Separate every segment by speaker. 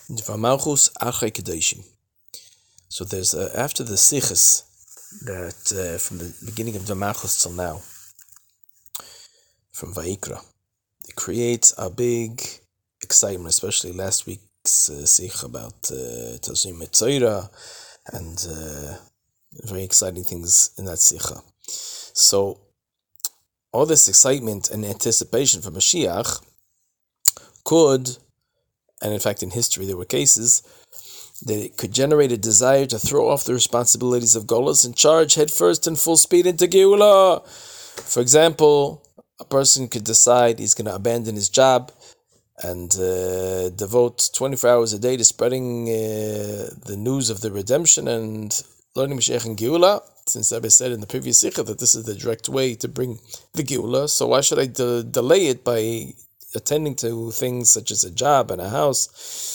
Speaker 1: Dvamalchus Achrei Kedoshim. So there's after the sichos that from the beginning of Dvamalchus till now, from Vayikra, it creates a big excitement, especially last week's sich about Tazim Metzora and very exciting things in that sicha. So all this excitement and anticipation for Mashiach could, and in fact in history there were cases, that it could generate a desire to throw off the responsibilities of Golus and charge headfirst in full speed into Geula. For example, a person could decide he's going to abandon his job and devote 24 hours a day to spreading the news of the redemption and learning Mashiach and Geula, since Rebbe said in the previous Sikha that this is the direct way to bring the Geula. So why should I delay it by attending to things such as a job and a house?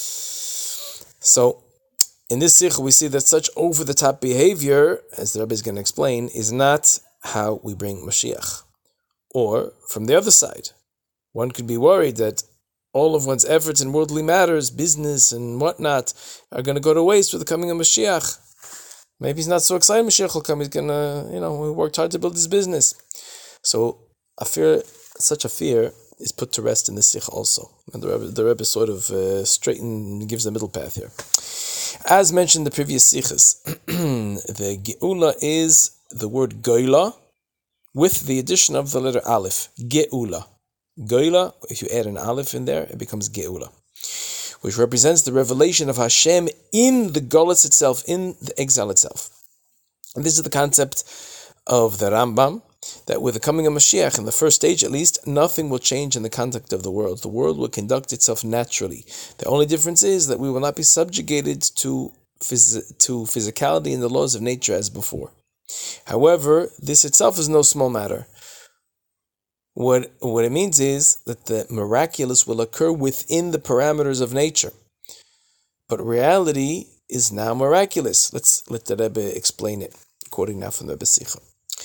Speaker 1: So in this Sikha we see that such over-the-top behavior, as the Rebbe is going to explain, is not how we bring Mashiach. Or, from the other side, one could be worried that all of one's efforts in worldly matters, business and whatnot, are going to go to waste with the coming of Mashiach. Maybe he's not so excited Mashiach will come, he's going to, he worked hard to build his business. So, such a fear is put to rest in the Sikh also. And the Rebbe sort of gives a middle path here. As mentioned in the previous Sikhs, the Geula is the word Goyla with the addition of the letter Aleph, Geula. Goyla, if you add an Aleph in there, it becomes Geula, which represents the revelation of Hashem in the Golus itself, in the exile itself. And this is the concept of the Rambam, that with the coming of Mashiach, in the first stage at least, nothing will change in the conduct of the world. The world will conduct itself naturally. The only difference is that we will not be subjugated to physicality and the laws of nature as before. However, this itself is no small matter. What it means is that the miraculous will occur within the parameters of nature. But reality is now miraculous. Let's let the Rebbe explain it, quoting now from the Rebbe Sikha.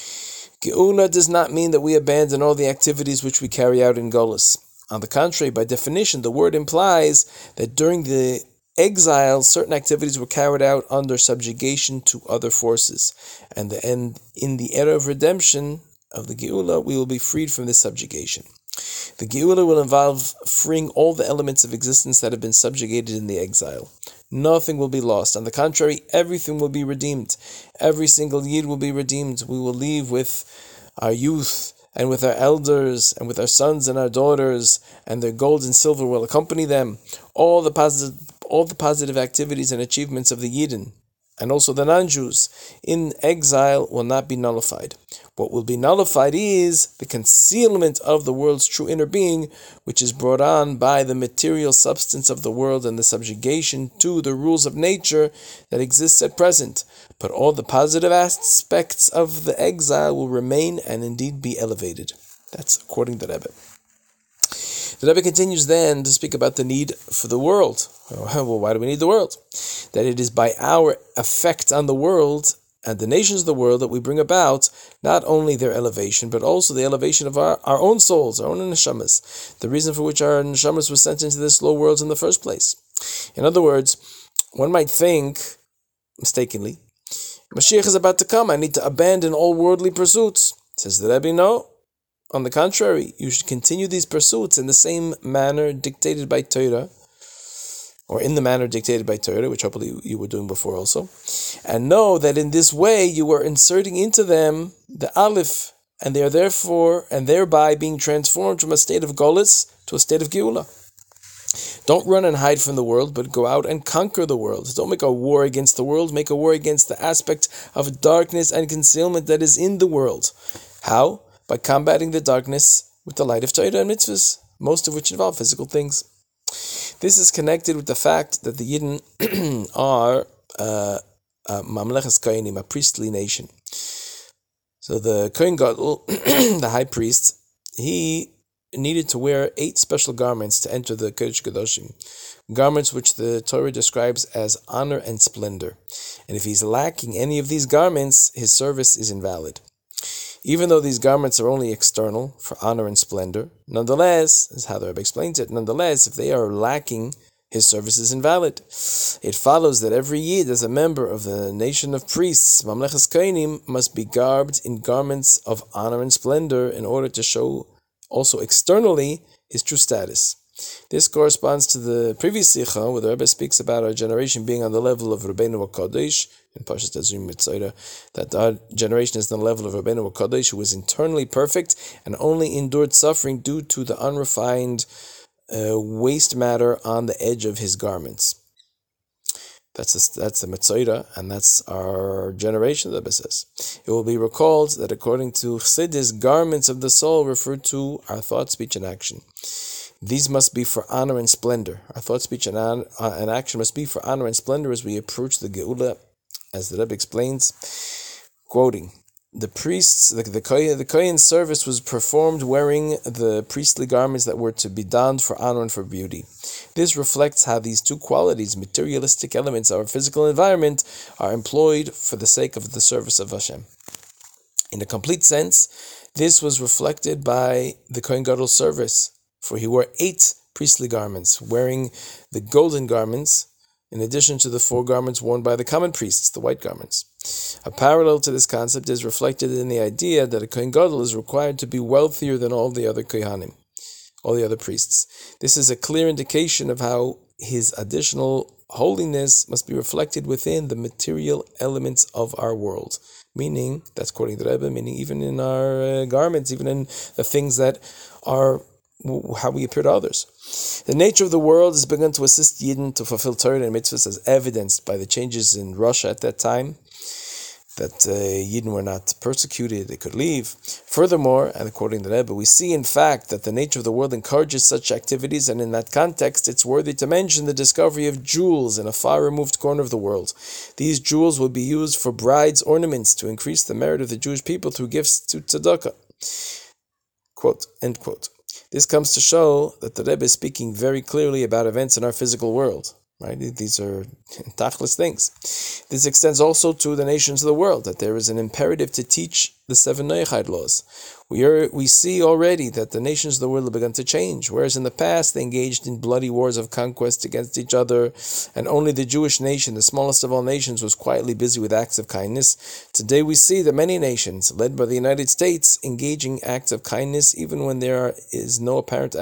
Speaker 1: Geula does not mean that we abandon all the activities which we carry out in Golus. On the contrary, by definition, the word implies that during the exile, certain activities were carried out under subjugation to other forces. And in the era of redemption of the Geula, we will be freed from this subjugation. The Geula will involve freeing all the elements of existence that have been subjugated in the exile. Nothing will be lost. On the contrary, everything will be redeemed. Every single Yid will be redeemed. We will leave with our youth and with our elders and with our sons and our daughters, and their gold and silver will accompany them. All the positive activities and achievements of the Yidden, and also the non-Jews, in exile will not be nullified. What will be nullified is the concealment of the world's true inner being, which is brought on by the material substance of the world and the subjugation to the rules of nature that exists at present. But all the positive aspects of the exile will remain and indeed be elevated. That's according to Rebbe. The Rebbe continues then to speak about the need for the world. Well, why do we need the world? That it is by our effect on the world and the nations of the world that we bring about not only their elevation, but also the elevation of our own souls, our own neshamas, the reason for which our neshamas were sent into this low world in the first place. In other words, one might think, mistakenly, Mashiach is about to come, I need to abandon all worldly pursuits. Says the Rebbe, no. On the contrary, you should continue these pursuits in the same manner dictated by Torah, or in the manner dictated by Torah, which hopefully you were doing before also, and know that in this way you are inserting into them the Aleph, and they are therefore, and thereby being transformed from a state of Golus to a state of Geula. Don't run and hide from the world, but go out and conquer the world. Don't make a war against the world, make a war against the aspect of darkness and concealment that is in the world. How? By combating the darkness with the light of Torah and mitzvahs, most of which involve physical things. This is connected with the fact that the Yidden are Mamleches Kohanim, a priestly nation. So the Kohen Gadol, the high priest, he needed to wear 8 special garments to enter the Kodesh Kedoshim, garments which the Torah describes as honor and splendor. And if he's lacking any of these garments, his service is invalid. Even though these garments are only external for honor and splendor, nonetheless, as how the Rebbe explains it, nonetheless, if they are lacking his service is invalid. It follows that every Yid, as a member of the nation of priests, Mamleches Kohanim, must be garbed in garments of honor and splendor in order to show also externally his true status. This corresponds to the previous Sikha, where the Rebbe speaks about our generation being on the level of Rabbeinu HaKadosh, in Parshas Tazrim Mitzayra, that our generation is on the level of Rabbeinu HaKadosh, who was internally perfect and only endured suffering due to the unrefined waste matter on the edge of his garments. That's the Mitzayra, and that's our generation, the Rebbe says. It will be recalled that according to Chassidus, garments of the soul refer to our thought, speech, and action. These must be for honor and splendor. Our thought, speech, and action must be for honor and splendor as we approach the Geula, as the Rebbe explains, quoting, the priests, the Kohen's service was performed wearing the priestly garments that were to be donned for honor and for beauty. This reflects how these two qualities, materialistic elements of our physical environment, are employed for the sake of the service of Hashem. In a complete sense, this was reflected by the Kohen Gadol's service, for he wore 8 priestly garments, wearing the golden garments, in addition to the 4 garments worn by the common priests, the white garments. A parallel to this concept is reflected in the idea that a Kohen Gadol is required to be wealthier than all the other Kohanim, all the other priests. This is a clear indication of how his additional holiness must be reflected within the material elements of our world. Meaning, that's quoting the Rebbe, meaning even in our garments, even in the things that are how we appear to others. The nature of the world has begun to assist Yidden to fulfill Torah and mitzvahs, as evidenced by the changes in Russia at that time, that Yidden were not persecuted, they could leave. Furthermore, and according to the Rebbe, we see in fact that the nature of the world encourages such activities, and in that context it's worthy to mention the discovery of jewels in a far-removed corner of the world. These jewels will be used for brides' ornaments to increase the merit of the Jewish people through gifts to tzedakah. Quote, end quote. This comes to show that the Rebbe is speaking very clearly about events in our physical world. Right? These are tachlis things. This extends also to the nations of the world, that there is an imperative to teach the 7 Noachide laws. We see already that the nations of the world have begun to change, whereas in the past they engaged in bloody wars of conquest against each other, and only the Jewish nation, the smallest of all nations, was quietly busy with acts of kindness. Today we see that many nations, led by the United States, engaging acts of kindness even when there is no apparent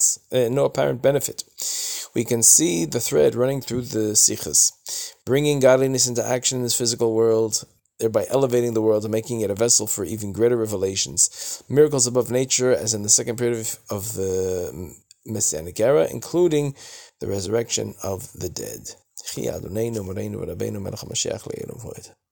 Speaker 1: benefit. We can see the thread running through the sikhs, bringing godliness into action in this physical world, thereby elevating the world and making it a vessel for even greater revelations. Miracles above nature, as in the second period of the Messianic era, including the resurrection of the dead.